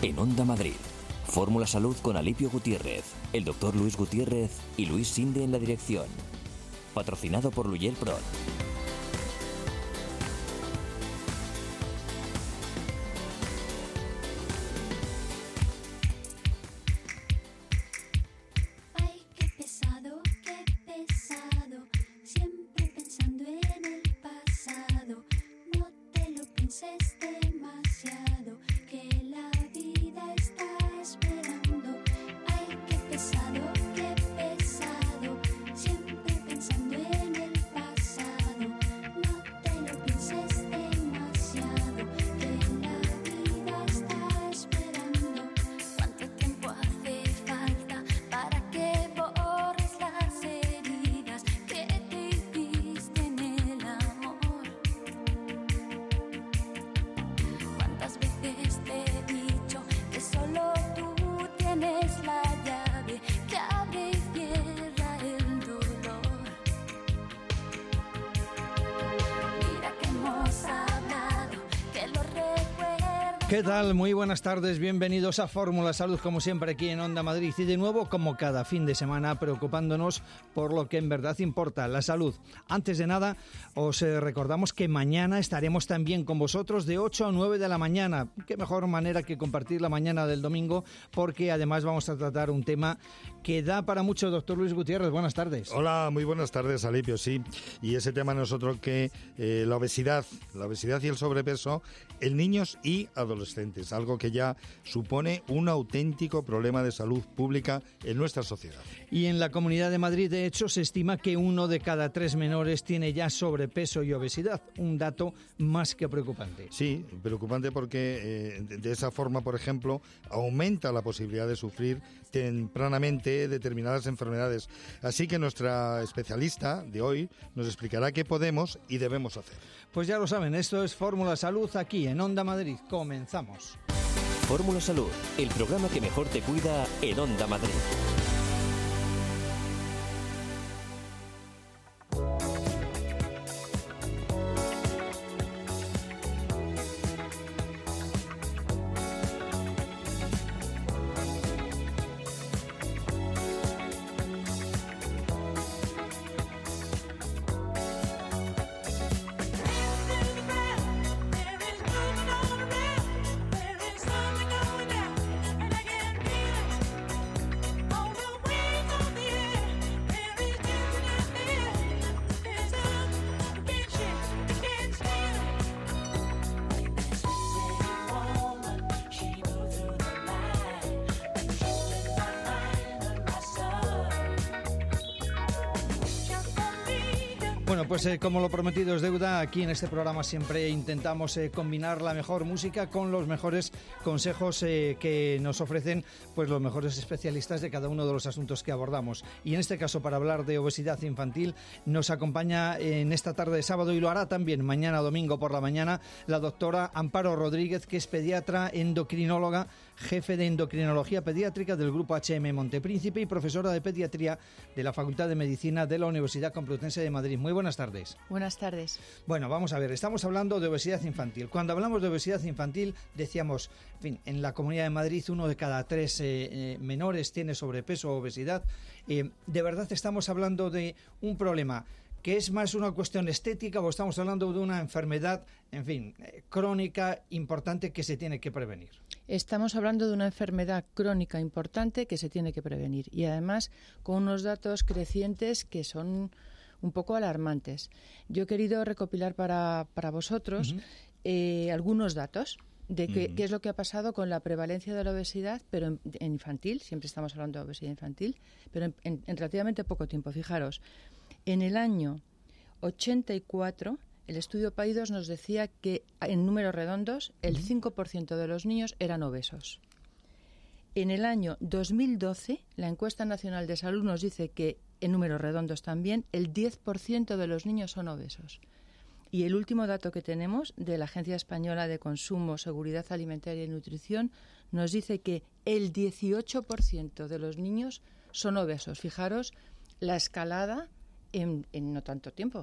En Onda Madrid, Fórmula Salud con Alipio Gutiérrez, el doctor Luis Gutiérrez y Luis Sinde en la dirección. Patrocinado por Luyel Pro. ¿Qué tal? Muy buenas tardes, bienvenidos a Fórmula Salud, como siempre aquí en Onda Madrid y de nuevo, como cada fin de semana, preocupándonos por lo que en verdad importa, la salud. Antes de nada, os recordamos que mañana estaremos también con vosotros de 8 a 9 de la mañana. Qué mejor manera que compartir la mañana del domingo, porque además vamos a tratar un tema que da para mucho. Doctor Luis Gutiérrez, buenas tardes. Hola, muy buenas tardes, Alipio, sí. Y ese tema no es otro que la obesidad y el sobrepeso en niños y adolescentes, algo que ya supone un auténtico problema de salud pública en nuestra sociedad. Y en la Comunidad de Madrid, de hecho, se estima que 1 de cada 3 menores tiene ya sobrepeso y obesidad, un dato más que preocupante. Sí, preocupante porque de esa forma, por ejemplo, aumenta la posibilidad de sufrir tempranamente determinadas enfermedades. Así que nuestra especialista de hoy nos explicará qué podemos y debemos hacer. Pues ya lo saben, esto es Fórmula Salud aquí en Onda Madrid. Comenzamos. Fórmula Salud, el programa que mejor te cuida en Onda Madrid. Bueno, pues como lo prometido es deuda, aquí en este programa siempre intentamos combinar la mejor música con los mejores consejos que nos ofrecen pues los mejores especialistas de cada uno de los asuntos que abordamos. Y en este caso, para hablar de obesidad infantil, nos acompaña en esta tarde de sábado, y lo hará también mañana domingo por la mañana, la doctora Amparo Rodríguez, que es pediatra endocrinóloga, jefe de endocrinología pediátrica del Grupo HM Montepríncipe y profesora de pediatría de la Facultad de Medicina de la Universidad Complutense de Madrid. Muy buenas tardes. Buenas tardes. Bueno, vamos a ver, estamos hablando de obesidad infantil. Cuando hablamos de obesidad infantil, decíamos, en fin, en la Comunidad de Madrid 1 de cada 3 menores tiene sobrepeso o obesidad. ¿De verdad estamos hablando de un problema que es más una cuestión estética o estamos hablando de una enfermedad, en fin, crónica importante que se tiene que prevenir? Estamos hablando de una enfermedad crónica importante que se tiene que prevenir y además con unos datos crecientes que son un poco alarmantes. Yo he querido recopilar para vosotros algunos datos de qué es lo que ha pasado con la prevalencia de la obesidad, pero en infantil, siempre estamos hablando de obesidad infantil, pero en relativamente poco tiempo. Fijaros, en el año 84, el estudio PAI2 nos decía que, en números redondos, el 5% de los niños eran obesos. En el año 2012, la Encuesta Nacional de Salud nos dice que, en números redondos también, el 10% de los niños son obesos. Y el último dato que tenemos de la Agencia Española de Consumo, Seguridad Alimentaria y Nutrición nos dice que el 18% de los niños son obesos. Fijaros la escalada en no tanto tiempo.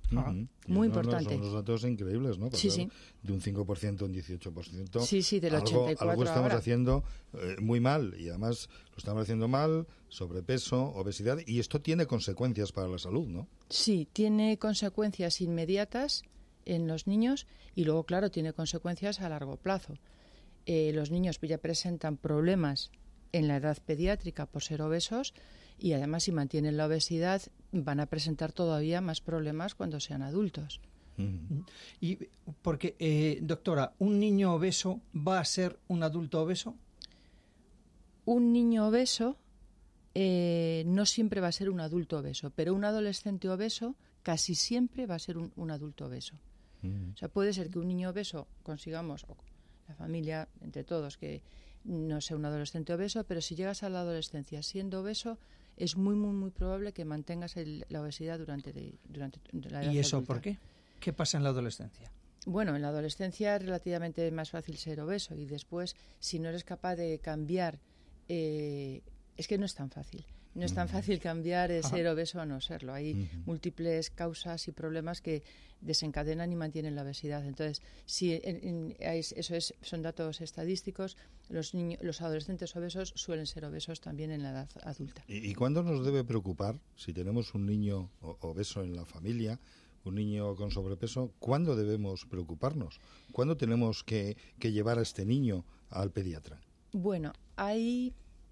Muy importante. Son unos datos increíbles, ¿no? Sí, sí. De un 5% a un 18%. Sí, del 84% algo estamos ahora. haciendo muy mal, y además lo estamos haciendo mal, sobrepeso, obesidad, y esto tiene consecuencias para la salud, ¿no? Sí, tiene consecuencias inmediatas en los niños y luego, claro, tiene consecuencias a largo plazo. Los niños ya presentan problemas en la edad pediátrica por ser obesos y además si mantienen la obesidad van a presentar todavía más problemas cuando sean adultos. Y porque, doctora, ¿un niño obeso va a ser un adulto obeso? Un niño obeso no siempre va a ser un adulto obeso, pero un adolescente obeso casi siempre va a ser un adulto obeso. O sea, puede ser que un niño obeso consigamos, o la familia, entre todos, que no sea un adolescente obeso, pero si llegas a la adolescencia siendo obeso, es muy, muy, muy probable que mantengas la obesidad durante la edad ¿Y eso adulta. por qué? ¿Qué pasa en la adolescencia? Bueno, en la adolescencia es relativamente más fácil ser obeso y después, si no eres capaz de cambiar, es que no es tan fácil. No es tan fácil cambiar ser obeso a no serlo. Hay múltiples causas y problemas que desencadenan y mantienen la obesidad. Entonces, si son datos estadísticos, los adolescentes obesos suelen ser obesos también en la edad adulta. ¿Y cuándo nos debe preocupar si tenemos un niño obeso en la familia, un niño con sobrepeso? ¿Cuándo debemos preocuparnos? ¿Cuándo tenemos que llevar a este niño al pediatra? Bueno, hay...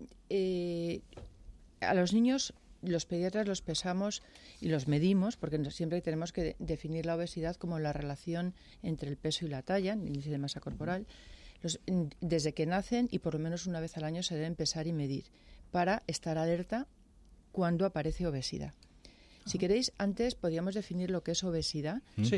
a los niños, los pediatras los pesamos y los medimos, porque siempre tenemos que definir la obesidad como la relación entre el peso y la talla, el índice de masa corporal. Desde que nacen y por lo menos una vez al año se deben pesar y medir para estar alerta cuando aparece obesidad. Si queréis, antes podríamos definir lo que es obesidad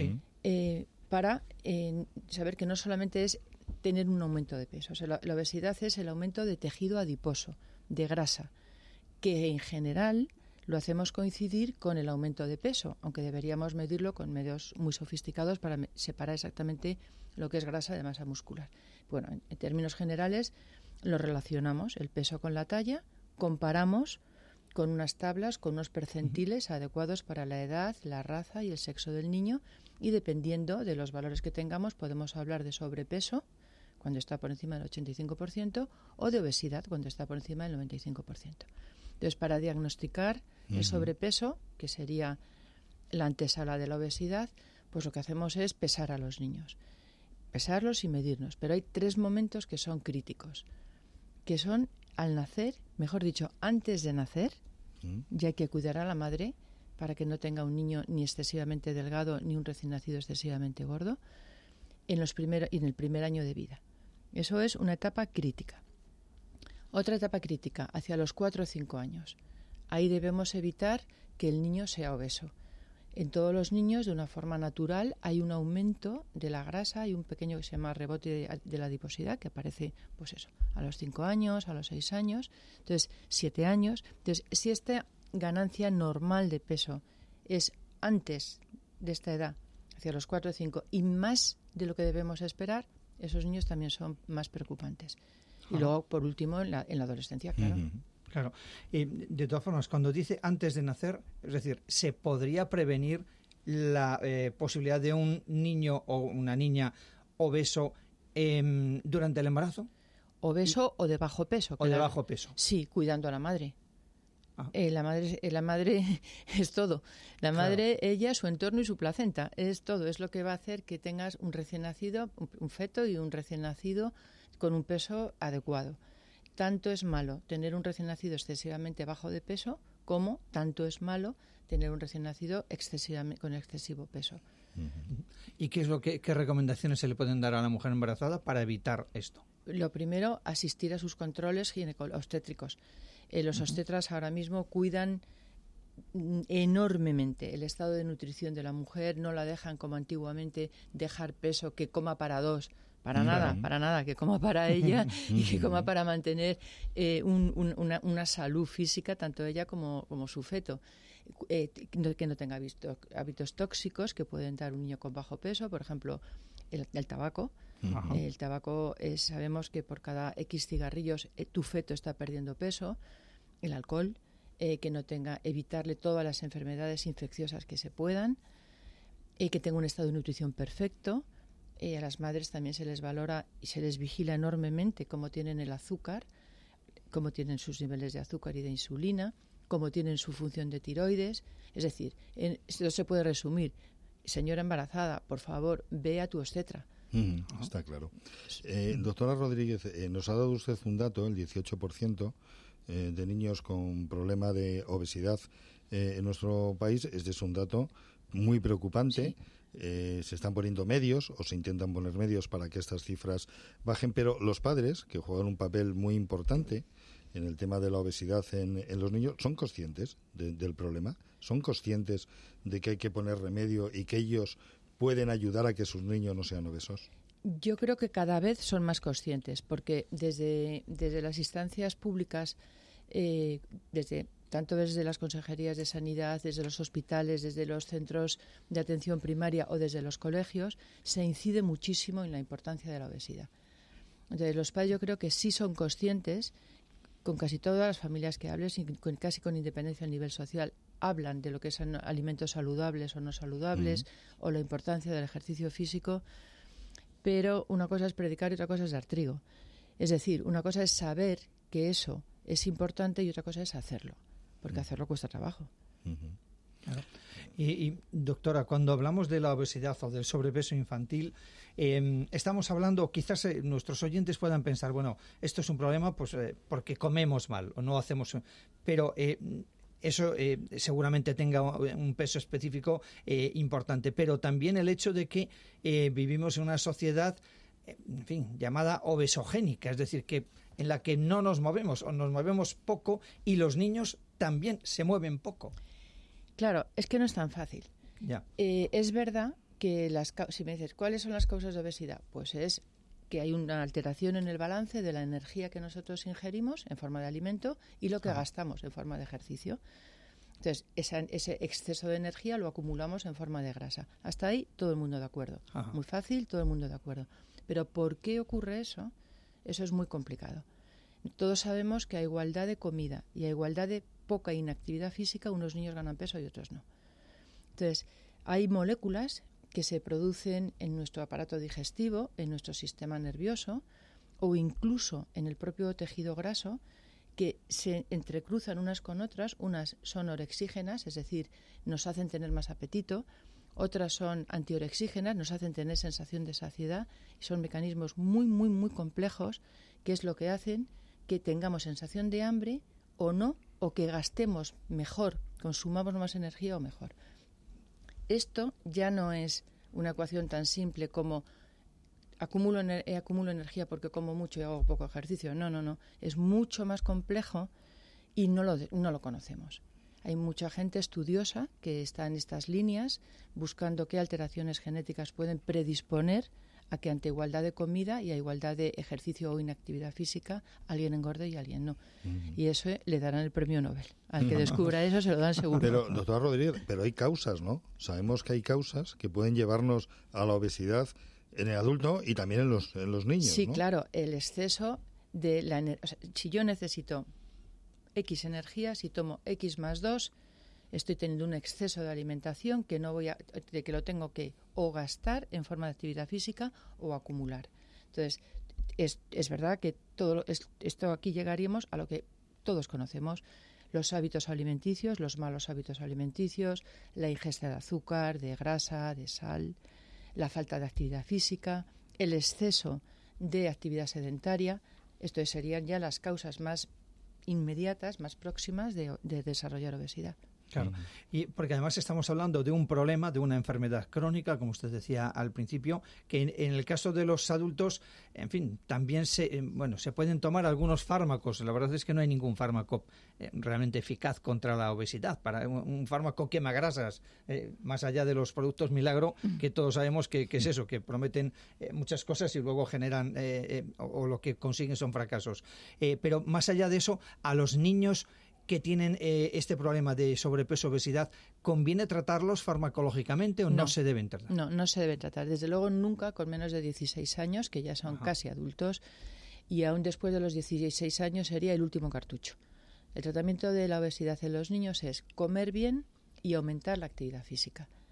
para saber que no solamente es tener un aumento de peso. O sea, la obesidad es el aumento de tejido adiposo, de grasa, que en general lo hacemos coincidir con el aumento de peso, aunque deberíamos medirlo con medios muy sofisticados para separar exactamente lo que es grasa de masa muscular. Bueno, en términos generales lo relacionamos, el peso con la talla, comparamos con unas tablas, con unos percentiles adecuados para la edad, la raza y el sexo del niño, y dependiendo de los valores que tengamos podemos hablar de sobrepeso, cuando está por encima del 85%, o de obesidad, cuando está por encima del 95%. Entonces, para diagnosticar el sobrepeso, que sería la antesala de la obesidad, pues lo que hacemos es pesar a los niños. Pesarlos y medirnos. Pero hay 3 momentos que son críticos, que son al nacer, mejor dicho, antes de nacer, ya hay que cuidar a la madre para que no tenga un niño ni excesivamente delgado ni un recién nacido excesivamente gordo, en el primer año de vida. Eso es una etapa crítica. Otra etapa crítica, hacia los 4 o 5 años. Ahí debemos evitar que el niño sea obeso. En todos los niños, de una forma natural, hay un aumento de la grasa, hay un pequeño que se llama rebote de la adiposidad, que aparece, pues eso, a los 5 años, a los 6 años, entonces 7 años. Entonces, si esta ganancia normal de peso es antes de esta edad, hacia los 4 o 5, y más de lo que debemos esperar, esos niños también son más preocupantes. Y luego, por último, en la adolescencia, claro. Claro. De todas formas, cuando dice antes de nacer, es decir, ¿se podría prevenir la posibilidad de un niño o una niña obeso durante el embarazo? Obeso o de bajo peso. O de bajo peso. Sí, cuidando a la madre. La madre es todo. La madre, ella, su entorno y su placenta. Es todo. Es lo que va a hacer que tengas un recién nacido, un feto y un recién nacido con un peso adecuado. Tanto es malo tener un recién nacido excesivamente bajo de peso como tanto es malo tener un recién nacido con excesivo peso. ¿Y qué recomendaciones se le pueden dar a la mujer embarazada para evitar esto? Lo primero, asistir a sus controles obstétricos. Los obstetras ahora mismo cuidan enormemente el estado de nutrición de la mujer, no la dejan como antiguamente dejar peso, que coma para 2. Para nada, que coma para ella y que coma para mantener una salud física, tanto ella como su feto. Que no tenga hábitos tóxicos que pueden dar un niño con bajo peso, por ejemplo, el tabaco. El tabaco, sabemos que por cada X cigarrillos tu feto está perdiendo peso. El alcohol, evitarle todas las enfermedades infecciosas que se puedan. que tenga un estado de nutrición perfecto. A las madres también se les valora y se les vigila enormemente cómo tienen el azúcar, cómo tienen sus niveles de azúcar y de insulina, cómo tienen su función de tiroides. Es decir, esto se puede resumir. Señora embarazada, por favor, ve a tu obstetra. Está claro. Doctora Rodríguez, nos ha dado usted un dato, el 18% de niños con problema de obesidad en nuestro país. Este es un dato muy preocupante. Sí. Se están poniendo medios o se intentan poner medios para que estas cifras bajen, pero los padres, que juegan un papel muy importante en el tema de la obesidad en los niños, ¿son conscientes del problema? ¿Son conscientes de que hay que poner remedio y que ellos pueden ayudar a que sus niños no sean obesos? Yo creo que cada vez son más conscientes, porque desde las instancias públicas, tanto desde las consejerías de sanidad, desde los hospitales, desde los centros de atención primaria o desde los colegios, se incide muchísimo en la importancia de la obesidad. Entonces, los padres yo creo que sí son conscientes, con casi todas las familias que hables, casi con independencia a nivel social, hablan de lo que son alimentos saludables o no saludables, o la importancia del ejercicio físico, pero una cosa es predicar y otra cosa es dar trigo. Es decir, una cosa es saber que eso es importante y otra cosa es hacerlo, porque hacerlo cuesta trabajo. Claro. Y doctora, cuando hablamos de la obesidad o del sobrepeso infantil, estamos hablando, quizás nuestros oyentes puedan pensar, bueno, esto es un problema pues porque comemos mal o no hacemos, pero eso seguramente tenga un peso específico importante, pero también el hecho de que vivimos en una sociedad, en fin, llamada obesogénica, es decir, que en la que no nos movemos o nos movemos poco y los niños también se mueven poco. Claro, es que no es tan fácil. Ya. Es verdad que si me dices, ¿cuáles son las causas de obesidad? Pues es que hay una alteración en el balance de la energía que nosotros ingerimos en forma de alimento y lo que gastamos en forma de ejercicio. Entonces, ese exceso de energía lo acumulamos en forma de grasa. Hasta ahí todo el mundo de acuerdo. Ajá. Muy fácil, todo el mundo de acuerdo. Pero ¿por qué ocurre eso? Eso es muy complicado. Todos sabemos que a igualdad de comida y a igualdad de poca inactividad física, unos niños ganan peso y otros no. Entonces, hay moléculas que se producen en nuestro aparato digestivo, en nuestro sistema nervioso o incluso en el propio tejido graso que se entrecruzan unas con otras. Unas son orexígenas, es decir, nos hacen tener más apetito. Otras son antiorexígenas, nos hacen tener sensación de saciedad. Y son mecanismos muy, muy, muy complejos que es lo que hacen que tengamos sensación de hambre o no, o que gastemos mejor, consumamos más energía o mejor. Esto ya no es una ecuación tan simple como acumulo energía porque como mucho y hago poco ejercicio. No. Es mucho más complejo y no lo conocemos. Hay mucha gente estudiosa que está en estas líneas buscando qué alteraciones genéticas pueden predisponer a que ante igualdad de comida y a igualdad de ejercicio o inactividad física alguien engorde y alguien no. Y eso le darán el premio Nobel. Al que descubra eso se lo dan seguro. Pero, doctora Rodríguez, pero hay causas, ¿no? Sabemos que hay causas que pueden llevarnos a la obesidad en el adulto y también en los niños, sí, ¿no? Claro, el exceso de la energía. O sea, si yo necesito X energía, si tomo X más 2, estoy teniendo un exceso de alimentación que lo tengo que o gastar en forma de actividad física o acumular. Entonces, es verdad que esto aquí llegaríamos a lo que todos conocemos: los hábitos alimenticios, los malos hábitos alimenticios, la ingesta de azúcar, de grasa, de sal, la falta de actividad física, el exceso de actividad sedentaria. Esto serían ya las causas más inmediatas, más próximas de desarrollar obesidad. Claro, y porque además estamos hablando de un problema, de una enfermedad crónica, como usted decía al principio, que en el caso de los adultos, en fin, también se pueden tomar algunos fármacos. La verdad es que no hay ningún fármaco realmente eficaz contra la obesidad. Para un fármaco quema grasas, más allá de los productos milagro, que todos sabemos que es eso, que prometen muchas cosas y luego generan, o lo que consiguen son fracasos. Pero más allá de eso, a los niños que tienen este problema de sobrepeso, obesidad, ¿conviene tratarlos farmacológicamente o no se deben tratar? No se deben tratar. Desde luego nunca con menos de 16 años, que ya son casi adultos, y aún después de los 16 años sería el último cartucho. El tratamiento de la obesidad en los niños es comer bien y aumentar la actividad física.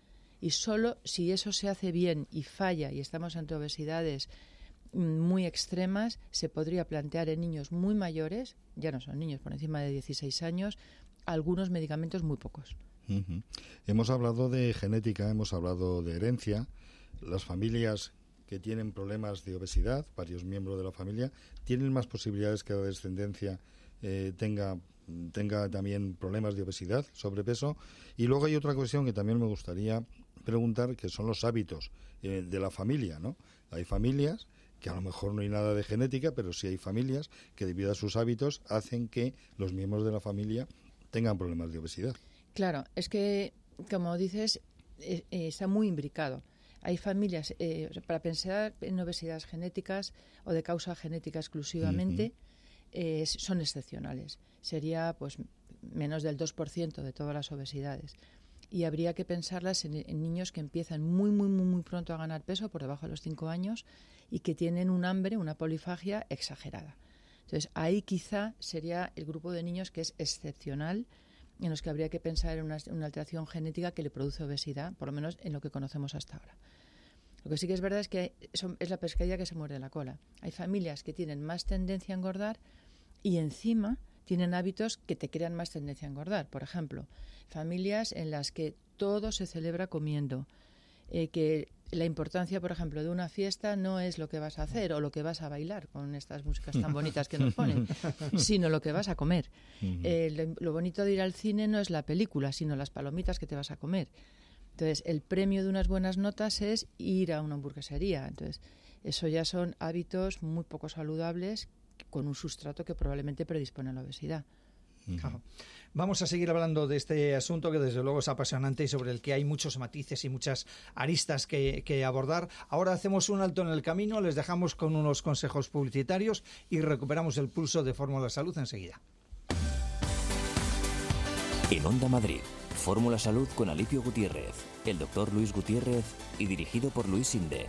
Y solo si eso se hace bien y falla y estamos ante obesidades muy extremas, se podría plantear en niños muy mayores, ya no son niños, por encima de 16 años, algunos medicamentos muy pocos. Uh-huh. Hemos hablado de genética, hemos hablado de herencia. Las familias que tienen problemas de obesidad, varios miembros de la familia, tienen más posibilidades que la descendencia tenga también problemas de obesidad, sobrepeso. Y luego hay otra cuestión que también me gustaría preguntar, que son los hábitos de la familia, ¿no? Hay familias que a lo mejor no hay nada de genética, pero sí hay familias que debido a sus hábitos hacen que los miembros de la familia tengan problemas de obesidad. Claro, es que, como dices, está muy imbricado. Hay familias, para pensar en obesidades genéticas o de causa genética exclusivamente, son excepcionales. Sería pues menos del 2% de todas las obesidades. Y habría que pensarlas en niños que empiezan muy pronto a ganar peso, por debajo de los 5 años, y que tienen un hambre, una polifagia exagerada. Entonces, ahí quizá sería el grupo de niños que es excepcional, en los que habría que pensar en una alteración genética que le produce obesidad, por lo menos en lo que conocemos hasta ahora. Lo que sí que es verdad es que es la pescadilla que se muerde la cola. Hay familias que tienen más tendencia a engordar y encima tienen hábitos que te crean más tendencia a engordar. Por ejemplo, familias en las que todo se celebra comiendo, que la importancia, por ejemplo, de una fiesta no es lo que vas a hacer o lo que vas a bailar con estas músicas tan bonitas que nos ponen, sino lo que vas a comer. Lo bonito de ir al cine no es la película, sino las palomitas que te vas a comer. Entonces, el premio de unas buenas notas es ir a una hamburguesería. Entonces, eso ya son hábitos muy poco saludables con un sustrato que probablemente predispone a la obesidad. Claro. Vamos a seguir hablando de este asunto que desde luego es apasionante y sobre el que hay muchos matices y muchas aristas que abordar. Ahora hacemos un alto en el camino, les dejamos con unos consejos publicitarios y recuperamos el pulso de Fórmula Salud enseguida. En Onda Madrid, Fórmula Salud con Alipio Gutiérrez, el doctor Luis Gutiérrez y dirigido por Luis Sinde.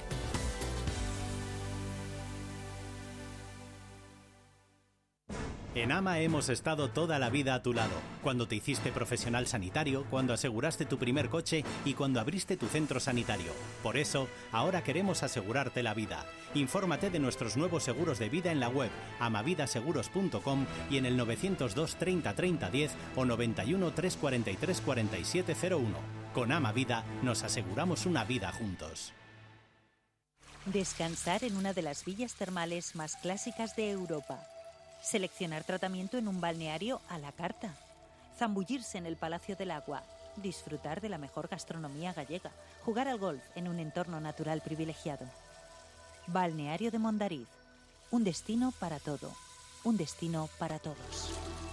En AMA hemos estado toda la vida a tu lado, cuando te hiciste profesional sanitario, cuando aseguraste tu primer coche y cuando abriste tu centro sanitario. Por eso, ahora queremos asegurarte la vida. Infórmate de nuestros nuevos seguros de vida en la web amavidaseguros.com y en el 902 30 30 10 o 91 343 4701. Con AMA Vida nos aseguramos una vida juntos. Descansar en una de las villas termales más clásicas de Europa. Seleccionar tratamiento en un balneario a la carta. Zambullirse en el Palacio del Agua. Disfrutar de la mejor gastronomía gallega. Jugar al golf en un entorno natural privilegiado. Balneario de Mondariz. Un destino para todo. Un destino para todos.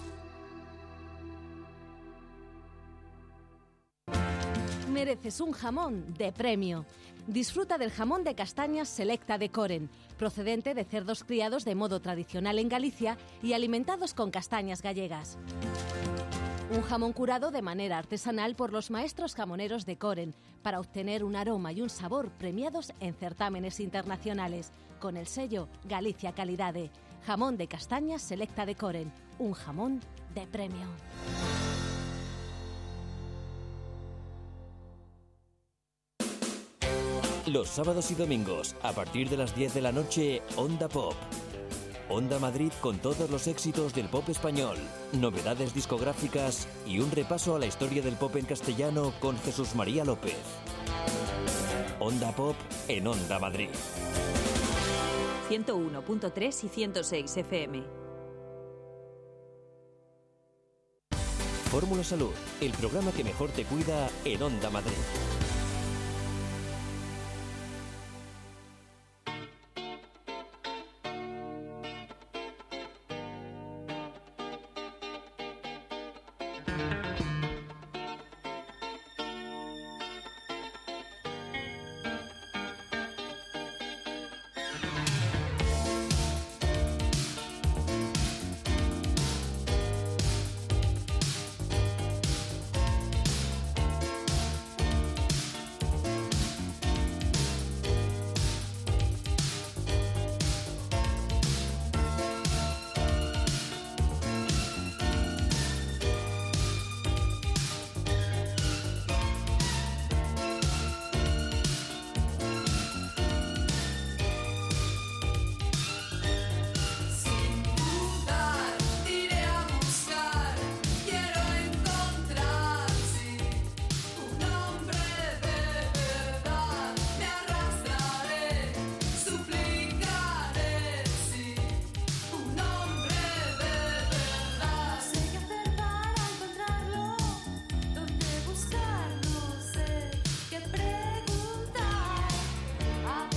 Mereces un jamón de premio. Disfruta del jamón de castañas Selecta de Coren, procedente de cerdos criados de modo tradicional en Galicia y alimentados con castañas gallegas. Un jamón curado de manera artesanal por los maestros jamoneros de Coren, para obtener un aroma y un sabor premiados en certámenes internacionales, con el sello Galicia Calidade. Jamón de castañas Selecta de Coren, un jamón de premio. Los sábados y domingos, a partir de las 10 de la noche, Onda Pop. Onda Madrid con todos los éxitos del pop español, novedades discográficas y un repaso a la historia del pop en castellano con Jesús María López. Onda Pop en Onda Madrid. 101.3 y 106 FM. Fórmula Salud, el programa que mejor te cuida en Onda Madrid.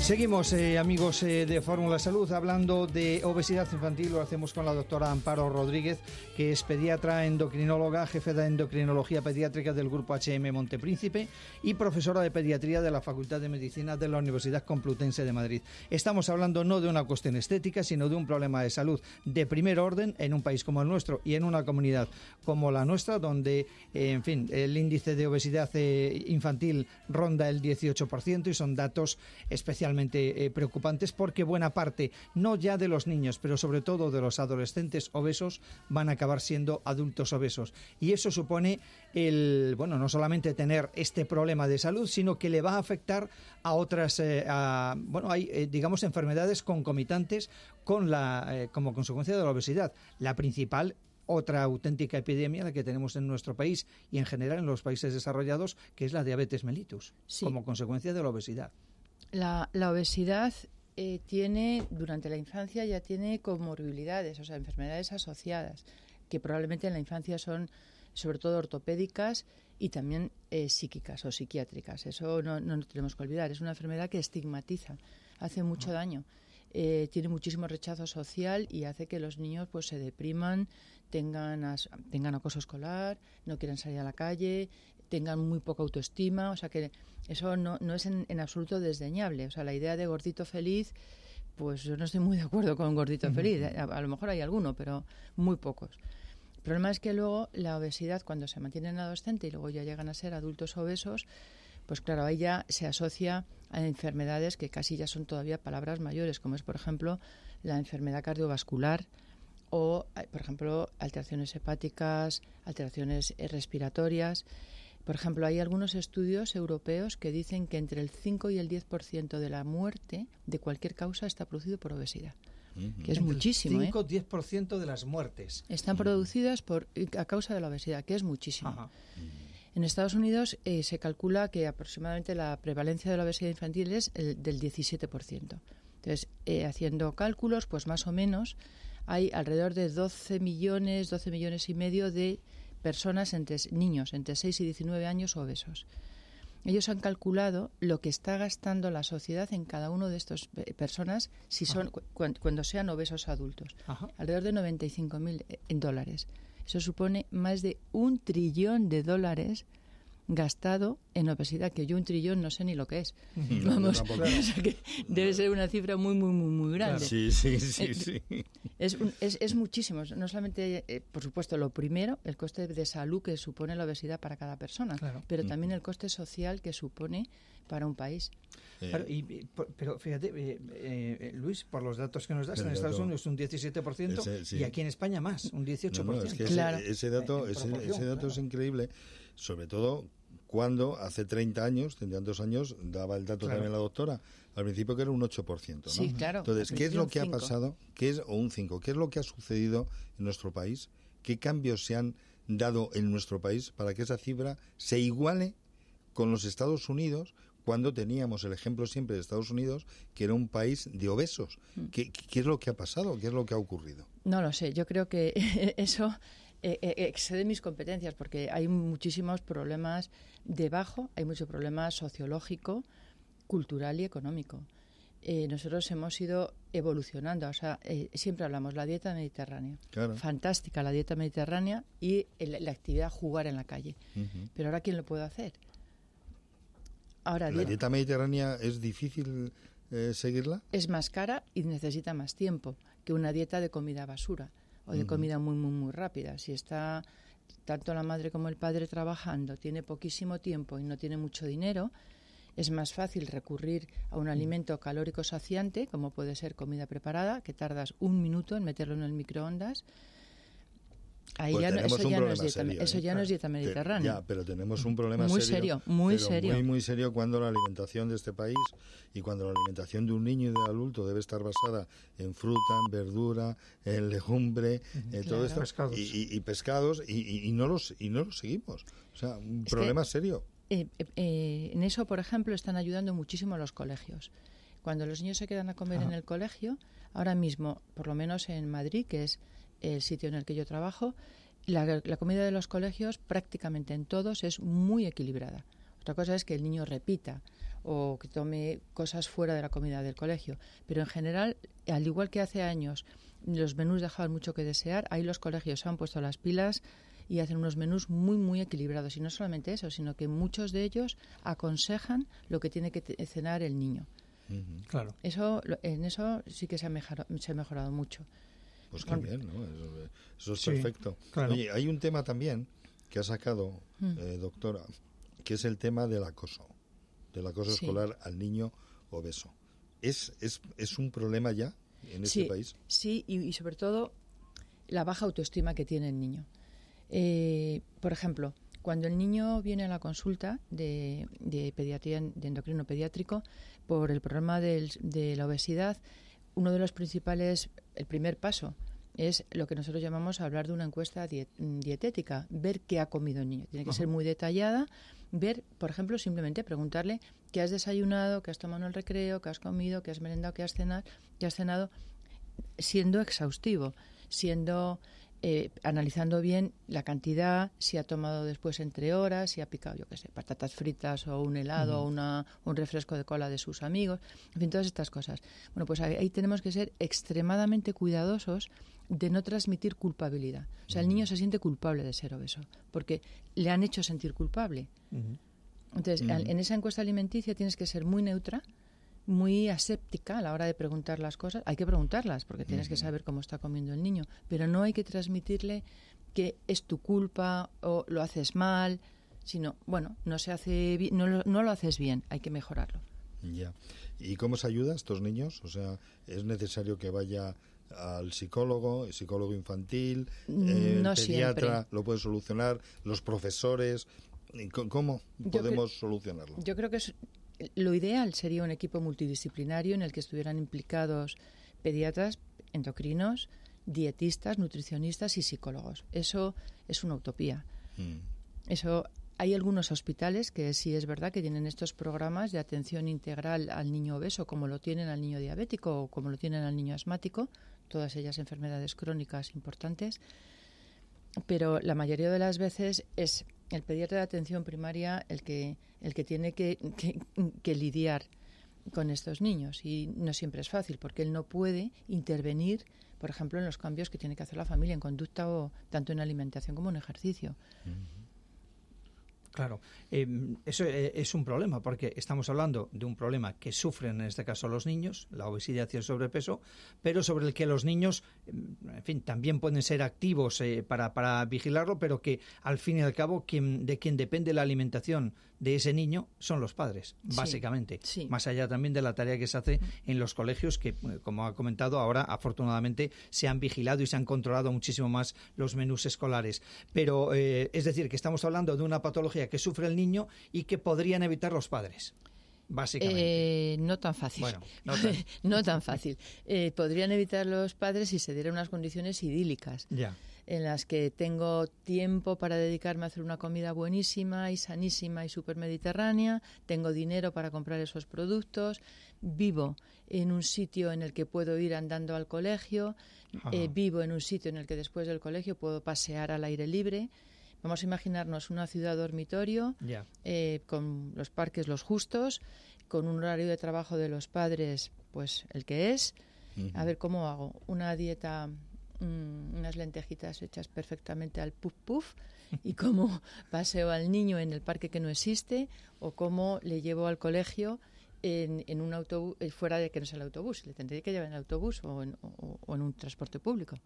Seguimos, amigos de Fórmula Salud, hablando de obesidad infantil. Lo hacemos con la doctora Amparo Rodríguez, que es pediatra endocrinóloga, jefe de endocrinología pediátrica del Grupo HM Montepríncipe y profesora de pediatría de la Facultad de Medicina de la Universidad Complutense de Madrid. Estamos hablando no de una cuestión estética, sino de un problema de salud de primer orden en un país como el nuestro y en una comunidad como la nuestra, donde, en fin, el índice de obesidad infantil ronda el 18% y son datos especialmente preocupantes, porque buena parte, no ya de los niños, pero sobre todo de los adolescentes obesos, van a acabar siendo adultos obesos. Y eso supone no solamente tener este problema de salud, sino que le va a afectar a otras, hay enfermedades concomitantes como consecuencia de la obesidad. La principal, otra auténtica epidemia la que tenemos en nuestro país y en general en los países desarrollados, que es la diabetes mellitus, sí, como consecuencia de la obesidad. La obesidad durante la infancia ya tiene comorbilidades, o sea, enfermedades asociadas, que probablemente en la infancia son sobre todo ortopédicas y también psíquicas o psiquiátricas. Eso no tenemos que olvidar. Es una enfermedad que estigmatiza, hace mucho daño, tiene muchísimo rechazo social y hace que los niños pues se depriman, tengan acoso escolar, no quieran salir a la calle, tengan muy poca autoestima, o sea que eso no es en absoluto desdeñable. O sea, la idea de gordito feliz, pues yo no estoy muy de acuerdo con gordito feliz. A lo mejor hay alguno, pero muy pocos. El problema es que luego la obesidad, cuando se mantiene en adolescente y luego ya llegan a ser adultos obesos, pues claro, ahí ya se asocia a enfermedades que casi ya son todavía palabras mayores, como es, por ejemplo, la enfermedad cardiovascular o, por ejemplo, alteraciones hepáticas, alteraciones respiratorias. Por ejemplo, hay algunos estudios europeos que dicen que entre el 5 y el 10% de la muerte de cualquier causa está producido por obesidad, que es muchísimo. 5-10% de las muertes están producidas a causa de la obesidad, que es muchísimo. Ajá. En Estados Unidos se calcula que aproximadamente la prevalencia de la obesidad infantil es del 17%. Entonces, haciendo cálculos, pues más o menos hay alrededor de 12 millones y medio de personas, niños entre 6 y 19 años obesos. Ellos han calculado lo que está gastando la sociedad en cada uno de estas personas cuando sean obesos adultos. Ajá. Alrededor de $95.000. Eso supone más de $1 trillón gastado en obesidad, que yo 1 trillón no sé ni lo que es. Vamos, o sea que debe ser una cifra muy, muy, muy, muy grande. Sí. Es muchísimo. No solamente, por supuesto, lo primero, el coste de salud que supone la obesidad para cada persona, claro, pero también el coste social que supone para un país. Claro, pero fíjate, Luis, por los datos que nos das, en Estados Unidos un 17% y aquí en España más, un 18%. Es que claro. ese dato es increíble, sobre todo cuando hace 30 años, 32 años, daba el dato también la doctora, al principio que era un 8%, ¿no? Sí, claro. Entonces, ¿qué es lo que ha pasado? Un 5%. ¿Qué es lo que ha sucedido en nuestro país? ¿Qué cambios se han dado en nuestro país para que esa cifra se iguale con los Estados Unidos, cuando teníamos el ejemplo siempre de Estados Unidos, que era un país de obesos? ¿Qué es lo que ha pasado? ¿Qué es lo que ha ocurrido? No lo sé. Yo creo que eso excede mis competencias, porque hay muchísimos problemas debajo, hay mucho problema sociológico, cultural y económico. Nosotros hemos ido evolucionando, o sea, siempre hablamos la dieta mediterránea. Claro. Fantástica la dieta mediterránea y la actividad jugar en la calle. Pero ahora, ¿quién lo puede hacer? Ahora, ¿la dieta mediterránea es difícil seguirla? Es más cara y necesita más tiempo que una dieta de comida basura o de comida muy, muy, muy rápida. Si está tanto la madre como el padre trabajando, tiene poquísimo tiempo y no tiene mucho dinero, es más fácil recurrir a un alimento calórico saciante, como puede ser comida preparada, que tardas 1 minuto en meterlo en el microondas. Ahí pues eso ya no es dieta mediterránea. Pero tenemos un problema muy serio. Muy serio cuando la alimentación de este país y cuando la alimentación de un niño y de adulto debe estar basada en fruta, en verdura, en legumbre, todo esto, pescados. Y pescados y no los seguimos. O sea, un problema serio. En eso, por ejemplo, están ayudando muchísimo los colegios. Cuando los niños se quedan a comer en el colegio, ahora mismo, por lo menos en Madrid, que es el sitio en el que yo trabajo, la comida de los colegios prácticamente en todos es muy equilibrada. Otra cosa es que el niño repita o que tome cosas fuera de la comida del colegio. Pero en general, al igual que hace años los menús dejaban mucho que desear, ahí los colegios se han puesto las pilas y hacen unos menús muy, muy equilibrados. Y no solamente eso, sino que muchos de ellos aconsejan lo que tiene que cenar el niño. Claro. En eso sí que se ha mejorado mucho. Pues qué bien, ¿no? Eso es Sí, perfecto. claro. Oye, hay un tema también que ha sacado, doctora, que es el tema del acoso Sí. escolar al niño obeso. ¿Es un problema ya en este país? Sí, y sobre todo la baja autoestima que tiene el niño. Por ejemplo, cuando el niño viene a la consulta de pediatría, de endocrino pediátrico, por el problema de la obesidad, uno de los principales, el primer paso, es lo que nosotros llamamos hablar de una encuesta dietética, ver qué ha comido el niño. Tiene que ser muy detallada, ver, por ejemplo, simplemente preguntarle qué has desayunado, qué has tomado en el recreo, qué has comido, qué has merendado, qué has cenado, siendo exhaustivo, analizando bien la cantidad, si ha tomado después entre horas, si ha picado, yo qué sé, patatas fritas o un helado o un refresco de cola de sus amigos, en fin, todas estas cosas. Bueno, pues ahí tenemos que ser extremadamente cuidadosos de no transmitir culpabilidad. O sea, el niño se siente culpable de ser obeso, porque le han hecho sentir culpable. Entonces, en esa encuesta alimenticia tienes que ser muy neutra, muy aséptica a la hora de preguntar las cosas. Hay que preguntarlas porque tienes que saber cómo está comiendo el niño, pero no hay que transmitirle que es tu culpa o lo haces mal, sino, bueno, no lo haces bien, hay que mejorarlo. Ya. ¿Y cómo se ayuda a estos niños? O sea, ¿es necesario que vaya al psicólogo infantil, el No pediatra siempre. lo puede solucionar, los profesores? ¿Cómo podemos solucionarlo? Yo creo que lo ideal sería un equipo multidisciplinario en el que estuvieran implicados pediatras, endocrinos, dietistas, nutricionistas y psicólogos. Eso es una utopía. Hay algunos hospitales que sí es verdad que tienen estos programas de atención integral al niño obeso, como lo tienen al niño diabético o como lo tienen al niño asmático, todas ellas enfermedades crónicas importantes, pero la mayoría de las veces es el pediatra de atención primaria el que tiene que lidiar con estos niños, y no siempre es fácil porque él no puede intervenir, por ejemplo, en los cambios que tiene que hacer la familia en conducta o tanto en alimentación como en ejercicio. Claro, eso es un problema porque estamos hablando de un problema que sufren en este caso los niños, la obesidad y el sobrepeso, pero sobre el que los niños, en fin, también pueden ser activos para vigilarlo, pero que al fin y al cabo de quien depende la alimentación de ese niño son los padres, básicamente. Sí. Más allá también de la tarea que se hace en los colegios, que, como ha comentado, ahora afortunadamente se han vigilado y se han controlado muchísimo más los menús escolares. Pero es decir, que estamos hablando de una patología que sufre el niño y que podrían evitar los padres. Básicamente. No tan fácil. Bueno, no tan fácil. Podrían evitar los padres si se dieran unas condiciones idílicas. Ya. En las que tengo tiempo para dedicarme a hacer una comida buenísima y sanísima y súper mediterránea, tengo dinero para comprar esos productos, vivo en un sitio en el que puedo ir andando al colegio, vivo en un sitio en el que después del colegio puedo pasear al aire libre. Vamos a imaginarnos una ciudad dormitorio, con los parques los justos, con un horario de trabajo de los padres, pues el que es. A ver, ¿cómo hago? Una dieta, unas lentejitas hechas perfectamente al puff puff, y cómo paseo al niño en el parque que no existe, o cómo le llevo al colegio en un autobús, fuera de que no es el autobús, le tendría que llevar en el autobús o en un transporte público.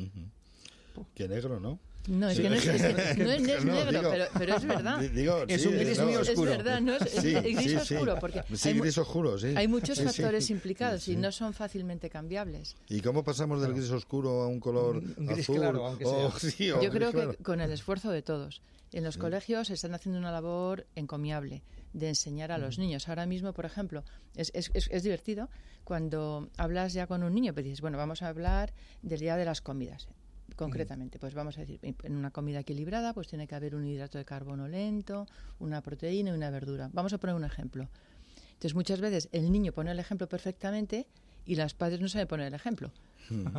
Qué negro, ¿no? No, es que no es negro, pero es verdad. Es un gris muy oscuro. Es verdad, no es gris oscuro, porque gris oscuro, sí. Hay muchos factores implicados y no son fácilmente cambiables. ¿Y cómo pasamos del gris oscuro a un color gris azul? Claro, aunque sea. Yo creo que con el esfuerzo de todos. En los colegios se están haciendo una labor encomiable de enseñar a los niños. Ahora mismo, por ejemplo, es divertido cuando hablas ya con un niño, pues dices, bueno, vamos a hablar del día de las comidas. Concretamente, pues vamos a decir, en una comida equilibrada pues tiene que haber un hidrato de carbono lento, una proteína y una verdura. Vamos a poner un ejemplo. Entonces, muchas veces el niño pone el ejemplo perfectamente y los padres no saben poner el ejemplo.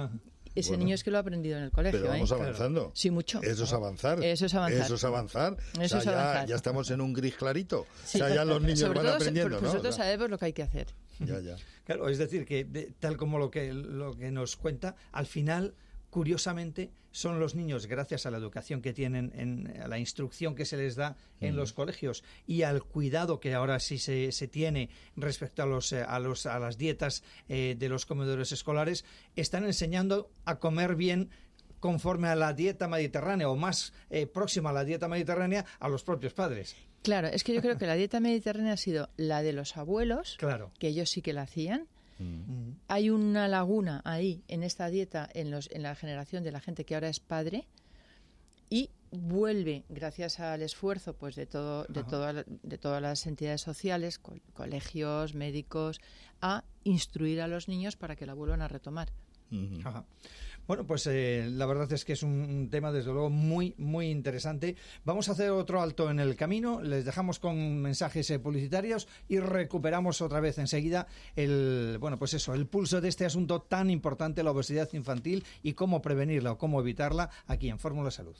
ese niño es que lo ha aprendido en el colegio. Pero vamos avanzando. Sí, mucho. Eso es avanzar. Eso es avanzar. Eso es avanzar. Eso es avanzar. Ya estamos en un gris clarito. Sí. O sea, ya los niños van aprendiendo, ¿no? Nosotros sabemos lo que hay que hacer. Ya. Claro, es decir, que tal como lo que nos cuenta, al final, curiosamente, son los niños, gracias a la educación que tienen, a la instrucción que se les da en los colegios y al cuidado que ahora sí se tiene respecto a las dietas de los comedores escolares, están enseñando a comer bien conforme a la dieta mediterránea o más próxima a la dieta mediterránea a los propios padres. Claro, es que yo creo que la dieta mediterránea ha sido la de los abuelos, claro, que ellos sí que la hacían. Hay una laguna ahí en esta dieta, en la generación de la gente que ahora es padre, y vuelve, gracias al esfuerzo pues de todas las entidades sociales, colegios, médicos, a instruir a los niños para que la vuelvan a retomar. Ajá. Bueno, pues la verdad es que es un tema desde luego muy, muy interesante. Vamos a hacer otro alto en el camino, les dejamos con mensajes publicitarios y recuperamos otra vez enseguida el pulso de este asunto tan importante, la obesidad infantil, y cómo prevenirla o cómo evitarla aquí en Fórmula Salud.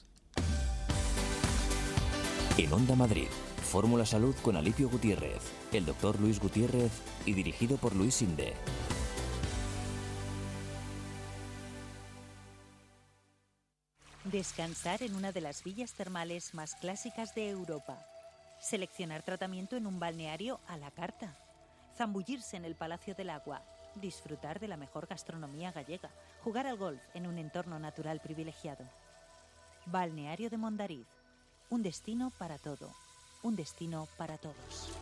En Onda Madrid, Fórmula Salud con Alipio Gutiérrez, el doctor Luis Gutiérrez y dirigido por Luis Sinde. Descansar en una de las villas termales más clásicas de Europa. Seleccionar tratamiento en un balneario a la carta. Zambullirse en el Palacio del Agua. Disfrutar de la mejor gastronomía gallega. Jugar al golf en un entorno natural privilegiado. Balneario de Mondariz. Un destino para todo. Un destino para todos.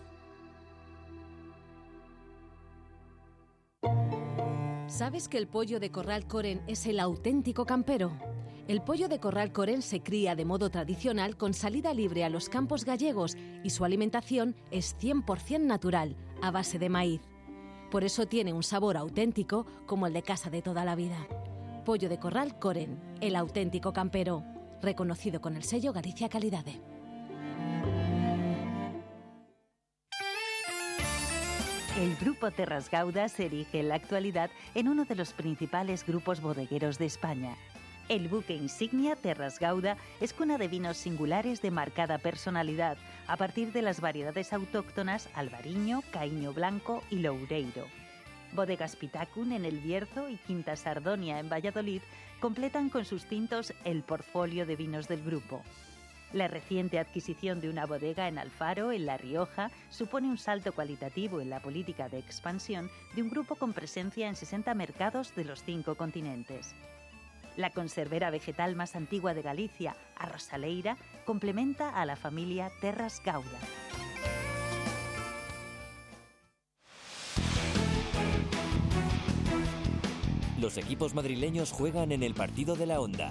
¿Sabes que el pollo de Corral Coren es el auténtico campero? El pollo de Corral Coren se cría de modo tradicional con salida libre a los campos gallegos y su alimentación es 100% natural, a base de maíz. Por eso tiene un sabor auténtico como el de casa de toda la vida. Pollo de Corral Coren, el auténtico campero, reconocido con el sello Galicia Calidade. El Grupo Terras Gauda se erige en la actualidad en uno de los principales grupos bodegueros de España. El buque insignia Terras Gauda es cuna de vinos singulares de marcada personalidad, a partir de las variedades autóctonas Albariño, Caíño Blanco y Loureiro. Bodegas Pitacun en El Bierzo y Quinta Sardonia en Valladolid completan con sus tintos el portfolio de vinos del grupo. La reciente adquisición de una bodega en Alfaro, en La Rioja, supone un salto cualitativo en la política de expansión de un grupo con presencia en 60 mercados de los 5 continentes. La conservera vegetal más antigua de Galicia, a Rosaleira, complementa a la familia Terras Gauda. Los equipos madrileños juegan en el partido de la Onda.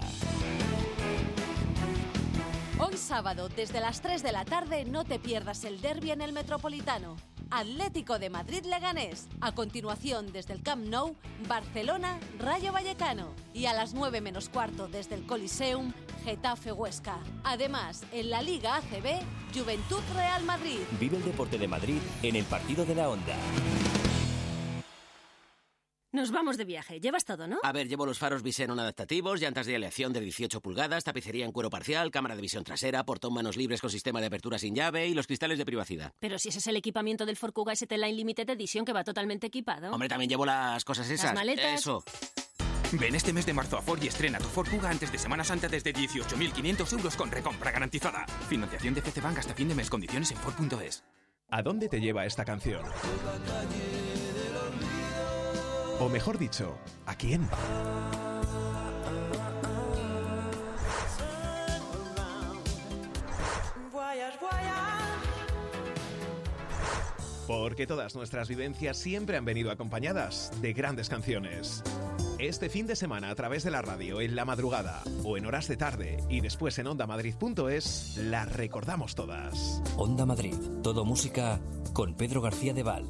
Hoy sábado, desde las 3 de la tarde, no te pierdas el derbi en el Metropolitano. Atlético de Madrid-Leganés. A continuación, desde el Camp Nou, Barcelona-Rayo Vallecano. Y a las 9 menos cuarto, desde el Coliseum, Getafe-Huesca. Además, en la Liga ACB, Juventud-Real Madrid. Vive el deporte de Madrid en el partido de la Onda. Nos vamos de viaje. Llevas todo, ¿no? A ver, llevo los faros Visenon adaptativos, llantas de aleación de 18 pulgadas, tapicería en cuero parcial, cámara de visión trasera, portón manos libres con sistema de apertura sin llave y los cristales de privacidad. Pero si ese es el equipamiento del Ford Kuga ST Line Limited Edition que va totalmente equipado. Hombre, también llevo las cosas esas. ¿Las maletas? Eso. Ven este mes de marzo a Ford y estrena tu Ford Kuga antes de Semana Santa desde 18.500 euros con recompra garantizada. Financiación de FC Bank hasta fin de mes. Condiciones en Ford.es. ¿A dónde te lleva esta canción? O mejor dicho, ¿a quién? Porque todas nuestras vivencias siempre han venido acompañadas de grandes canciones. Este fin de semana a través de la radio, en la madrugada o en horas de tarde y después en ondamadrid.es, las recordamos todas. Onda Madrid, todo música con Pedro García de Val.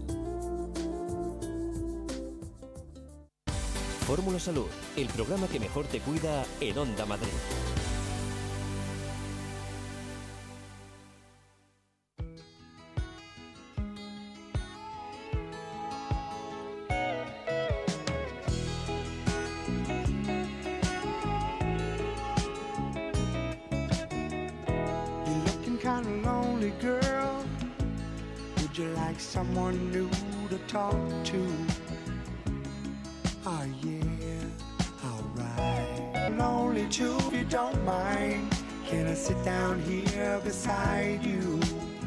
Fórmula Salud, el programa que mejor te cuida en Onda Madrid. lonely girl? Would you like someone new to talk to? Oh yeah, alright. Lonely too, if you don't mind. Can I sit down here beside you?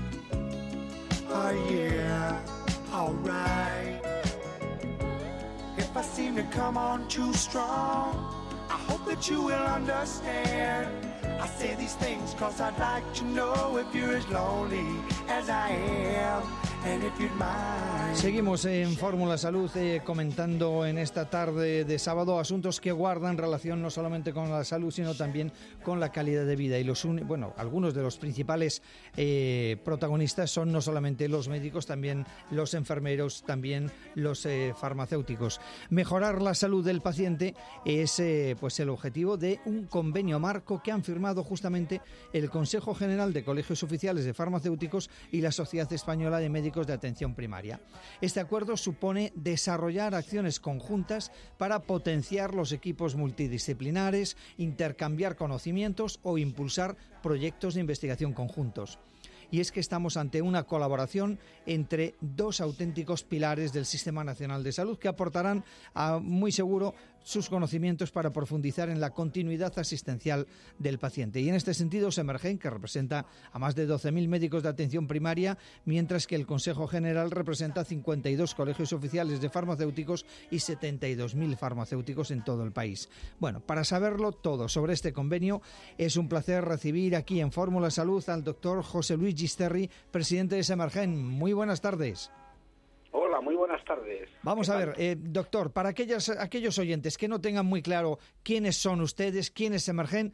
Oh yeah, alright. If I seem to come on too strong, I hope that you will understand. I say these things cause I'd like to know if you're as lonely as I am. Seguimos en Fórmula Salud comentando en esta tarde de sábado asuntos que guardan relación no solamente con la salud, sino también con la calidad de vida. Y algunos de los principales protagonistas son no solamente los médicos, también los enfermeros, también los farmacéuticos. Mejorar la salud del paciente es pues el objetivo de un convenio marco que han firmado justamente el Consejo General de Colegios Oficiales de Farmacéuticos y la Sociedad Española de Médicos de Atención Primaria. Este acuerdo supone desarrollar acciones conjuntas para potenciar los equipos multidisciplinares, intercambiar conocimientos o impulsar proyectos de investigación conjuntos. Y es que estamos ante una colaboración entre dos auténticos pilares del Sistema Nacional de Salud que aportarán, muy seguro, sus conocimientos para profundizar en la continuidad asistencial del paciente. Y en este sentido, Semergen, que representa a más de 12.000 médicos de atención primaria, mientras que el Consejo General representa 52 colegios oficiales de farmacéuticos y 72.000 farmacéuticos en todo el país. Bueno, para saberlo todo sobre este convenio, es un placer recibir aquí en Fórmula Salud al doctor José Luis Gisterri, presidente de Semergen. Muy buenas tardes. Hola, muy buenas tardes. Vamos a ver, doctor, para aquellos oyentes que no tengan muy claro quiénes son ustedes, quién es Semergen.